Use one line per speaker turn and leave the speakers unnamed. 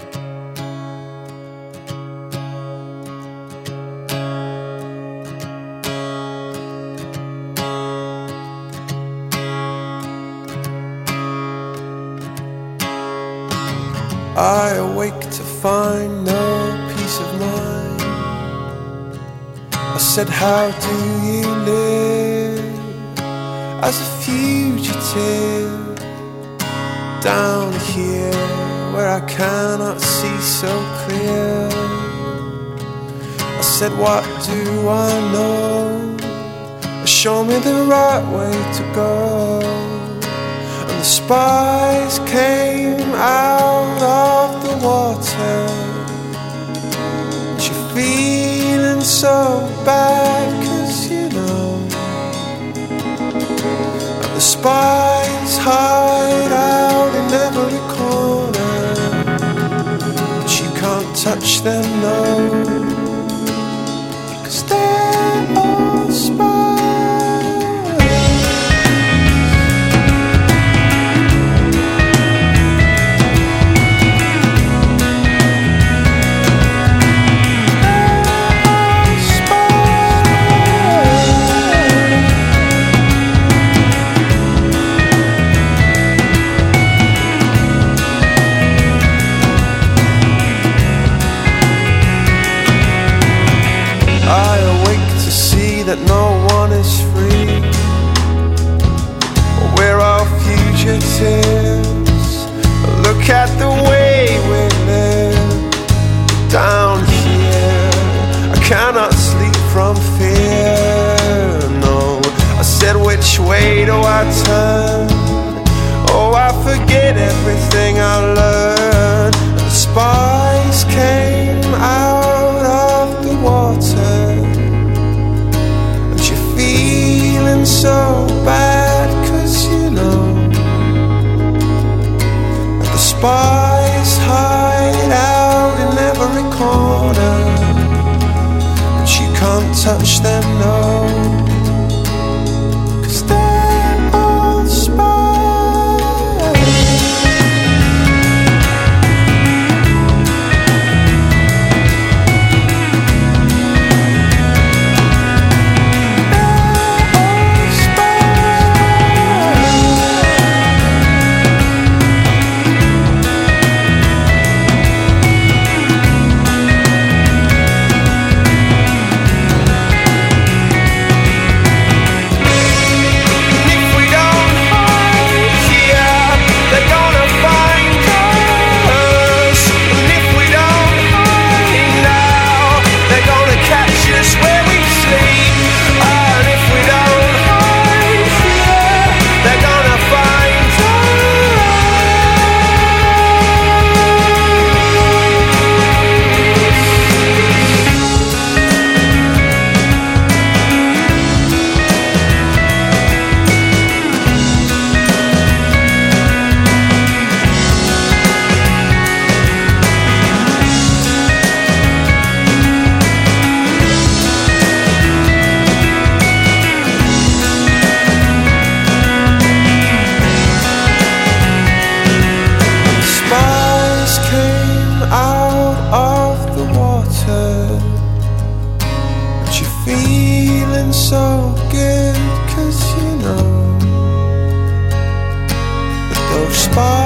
I awake to find no peace of mind. I said, how do you live as a fugitive down here where I cannot see so clear? I said, what do I know? Show me the right way to go. And the spies came out of the water. And you're feeling so bad, 'cause you know. And the spies hide out in every corner, but you can't touch them, no, 'cause they're all spies. I awake to see that no one is free. We're all fugitives. Look at the way we live down here. I cannot sleep from fear, no. I said, which way do I turn? Oh, I forget everything I learned. And the spies came out of the water. So bad, 'cause you know. And the spies hide out in every corner, but you can't touch them, no, 'cause they're all spies. Feeling so good, 'cause you know that those spies